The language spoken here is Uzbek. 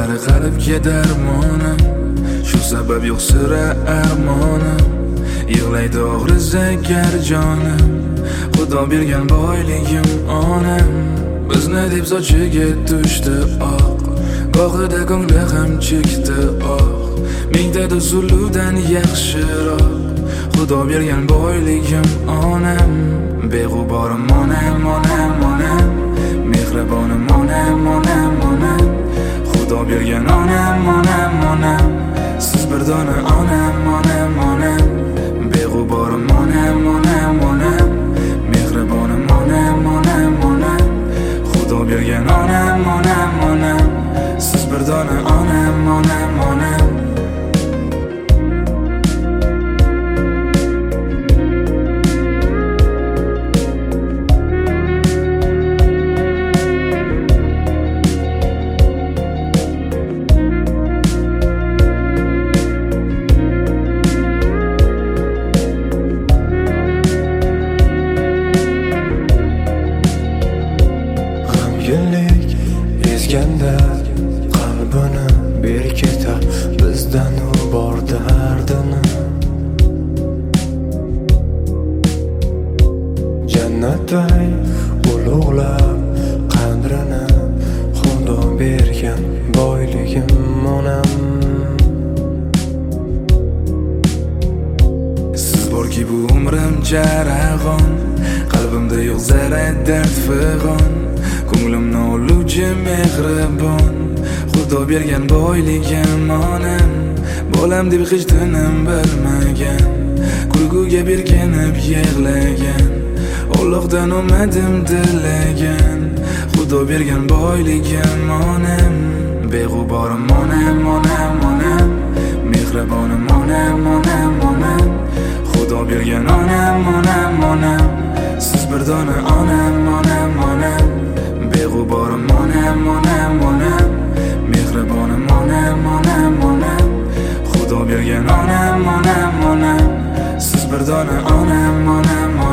so'zlari qalbga darmonim, shu sabab yo'q sira armonim. Yig'laydi og'riz agar jonim, Xudo bergan boyligim onam. Bizni deb sochiga tushdi oq, gohida ko'ngli ham chekdi oq. Mingta zuluvdan yaxshiroq, Xudo bergan boyligim onam. Beg'uborim onam, onam, onam, mehribonim onam, onam, onam. Xudo bergan onam, onam, onam, siz bir dona onam, onam, onam. Beg'uborim onam, onam, onam, mehribonim onam, onam, onam. Xudo bergan onam, onam, onam, siz bir dona onam, onam, onam. G'amginlik ezganda qalbini berketar, bizdan u bor dardini. Jannatday ulug'lab qadrini, Xudo bergan boyligim onam. Siz borki bu umrim jarag'on, qalbimda yo'q zara dard fig'on. Ko'nglimni oluvchi mehribon, Xudo bergan boyligim onam. Bolam deb hech tinim bilmagan, kulguga berkinib yig'lagan. Allohdan umadim tilagan, Xudo bergan boyligim onam. Beg'uborim onam, onam, onam, mehribonim onam, onam, onam. Xudo bergan onam, onam, onam, siz bir dona onam, onam, onam. Beg'uborim onam, onam, onam, mehribonim onam, onam, onam. Xudo bergan onam, onam, onam, siz bir dona onam, onam, onam.